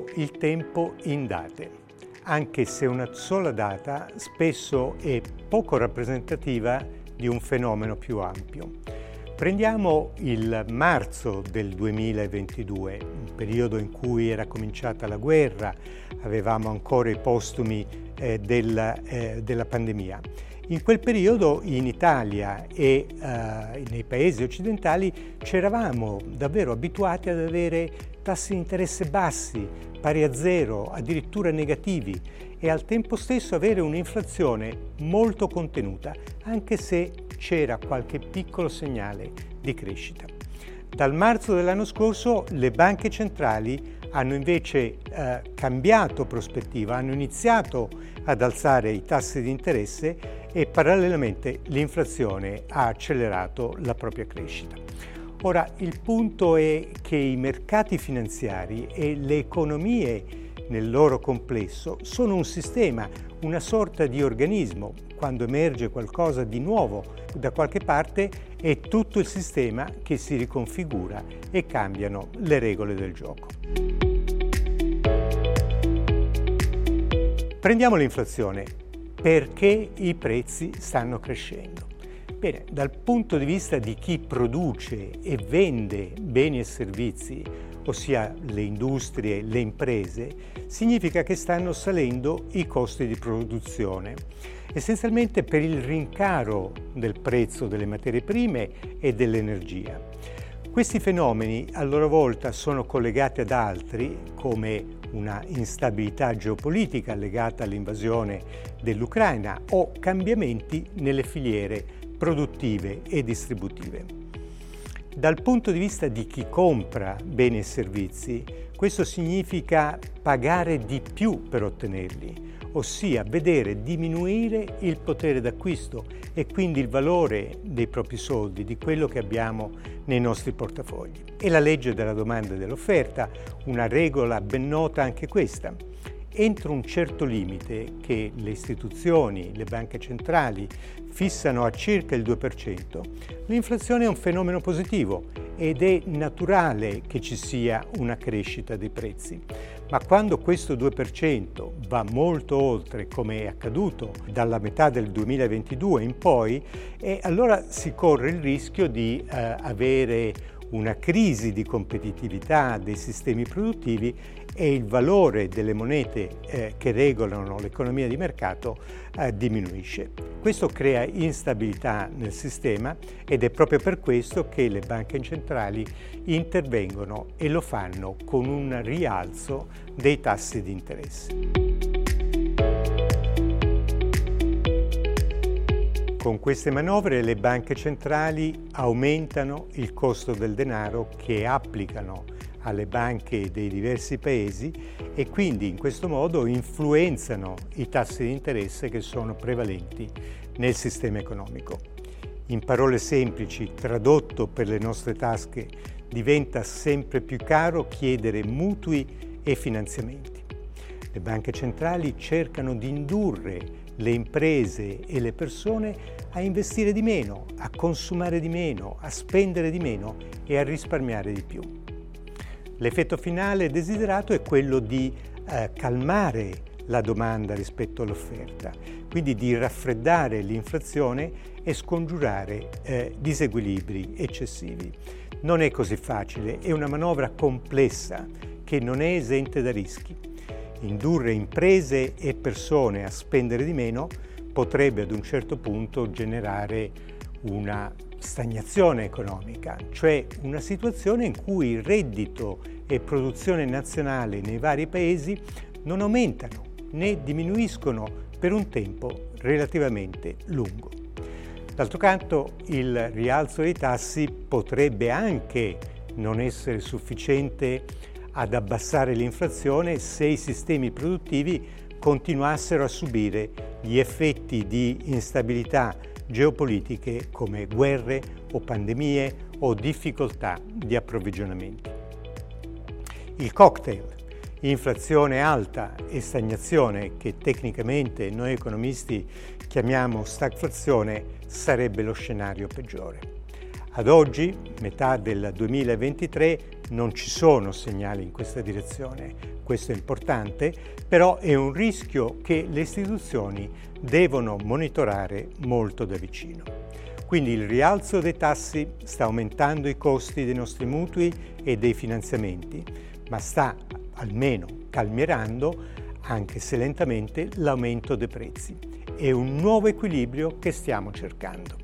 Definiamo il tempo in date, anche se una sola data spesso è poco rappresentativa di un fenomeno più ampio. Prendiamo il marzo del 2022, un periodo in cui era cominciata la guerra, avevamo ancora i postumi della pandemia. In quel periodo in Italia e nei paesi occidentali ci eravamo davvero abituati ad avere tassi di interesse bassi, pari a zero, addirittura negativi, e al tempo stesso avere un'inflazione molto contenuta, anche se c'era qualche piccolo segnale di crescita. Dal marzo dell'anno scorso le banche centrali hanno invece cambiato prospettiva, hanno iniziato ad alzare i tassi di interesse e parallelamente l'inflazione ha accelerato la propria crescita. Ora, il punto è che i mercati finanziari e le economie nel loro complesso sono un sistema, una sorta di organismo. Quando emerge qualcosa di nuovo da qualche parte è tutto il sistema che si riconfigura e cambiano le regole del gioco. Prendiamo l'inflazione. Perché i prezzi stanno crescendo? Bene, dal punto di vista di chi produce e vende beni e servizi, ossia le industrie, le imprese, significa che stanno salendo i costi di produzione, essenzialmente per il rincaro del prezzo delle materie prime e dell'energia. Questi fenomeni a loro volta sono collegati ad altri, come una instabilità geopolitica legata all'invasione dell'Ucraina o cambiamenti nelle filiere produttive e distributive. Dal punto di vista di chi compra beni e servizi, questo significa pagare di più per ottenerli, ossia vedere diminuire il potere d'acquisto e quindi il valore dei propri soldi, di quello che abbiamo nei nostri portafogli. E la legge della domanda e dell'offerta, una regola ben nota anche questa. Entro un certo limite che le istituzioni, le banche centrali fissano a circa il 2%, l'inflazione è un fenomeno positivo ed è naturale che ci sia una crescita dei prezzi. Ma quando questo 2% va molto oltre, come è accaduto dalla metà del 2022 in poi, allora si corre il rischio di avere una crisi di competitività dei sistemi produttivi e il valore delle monete che regolano l'economia di mercato diminuisce. Questo crea instabilità nel sistema ed è proprio per questo che le banche centrali intervengono e lo fanno con un rialzo dei tassi di interesse. Con queste manovre le banche centrali aumentano il costo del denaro che applicano alle banche dei diversi paesi e quindi in questo modo influenzano i tassi di interesse che sono prevalenti nel sistema economico. In parole semplici, tradotto per le nostre tasche, diventa sempre più caro chiedere mutui e finanziamenti. Le banche centrali cercano di indurre le imprese e le persone a investire di meno, a consumare di meno, a spendere di meno e a risparmiare di più. L'effetto finale desiderato è quello di calmare la domanda rispetto all'offerta, quindi di raffreddare l'inflazione e scongiurare disequilibri eccessivi. Non è così facile, è una manovra complessa che non è esente da rischi. Indurre imprese e persone a spendere di meno potrebbe ad un certo punto generare una stagnazione economica, cioè una situazione in cui il reddito e produzione nazionale nei vari paesi non aumentano né diminuiscono per un tempo relativamente lungo. D'altro canto, il rialzo dei tassi potrebbe anche non essere sufficiente ad abbassare l'inflazione se i sistemi produttivi continuassero a subire gli effetti di instabilità geopolitiche come guerre o pandemie o difficoltà di approvvigionamenti. Il cocktail, inflazione alta e stagnazione, che tecnicamente noi economisti chiamiamo stagflazione, sarebbe lo scenario peggiore. Ad oggi, metà del 2023, non ci sono segnali in questa direzione, questo è importante, però è un rischio che le istituzioni devono monitorare molto da vicino. Quindi il rialzo dei tassi sta aumentando i costi dei nostri mutui e dei finanziamenti, ma sta almeno calmierando, anche se lentamente, l'aumento dei prezzi. È un nuovo equilibrio che stiamo cercando.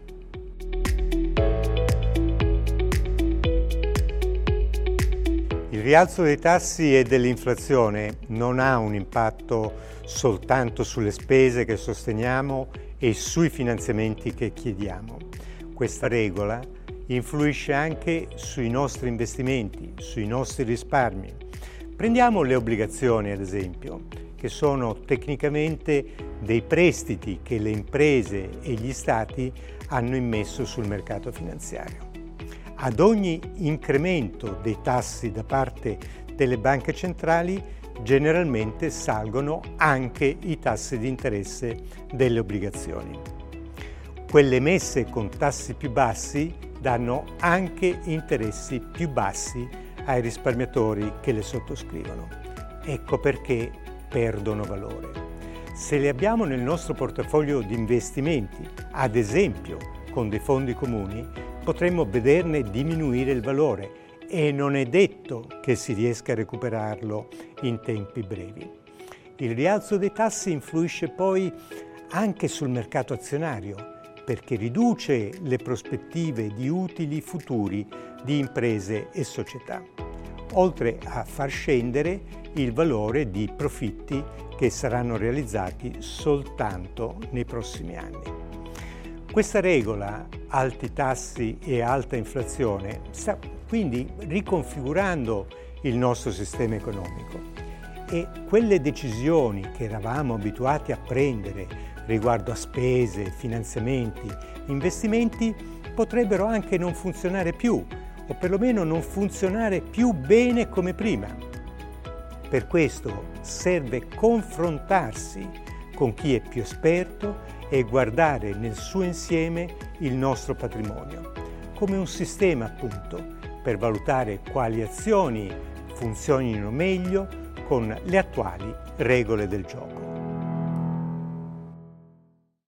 Il rialzo dei tassi e dell'inflazione non ha un impatto soltanto sulle spese che sosteniamo e sui finanziamenti che chiediamo. Questa regola influisce anche sui nostri investimenti, sui nostri risparmi. Prendiamo le obbligazioni, ad esempio, che sono tecnicamente dei prestiti che le imprese e gli stati hanno immesso sul mercato finanziario. Ad ogni incremento dei tassi da parte delle banche centrali, generalmente salgono anche i tassi di interesse delle obbligazioni. Quelle emesse con tassi più bassi danno anche interessi più bassi ai risparmiatori che le sottoscrivono. Ecco perché perdono valore. Se le abbiamo nel nostro portafoglio di investimenti, ad esempio con dei fondi comuni, potremmo vederne diminuire il valore e non è detto che si riesca a recuperarlo in tempi brevi. Il rialzo dei tassi influisce poi anche sul mercato azionario, perché riduce le prospettive di utili futuri di imprese e società, oltre a far scendere il valore di profitti che saranno realizzati soltanto nei prossimi anni. Questa regola, alti tassi e alta inflazione, sta quindi riconfigurando il nostro sistema economico e quelle decisioni che eravamo abituati a prendere riguardo a spese, finanziamenti, investimenti potrebbero anche non funzionare più o perlomeno non funzionare più bene come prima. Per questo serve confrontarsi con chi è più esperto e guardare nel suo insieme il nostro patrimonio, come un sistema appunto, per valutare quali azioni funzionino meglio con le attuali regole del gioco.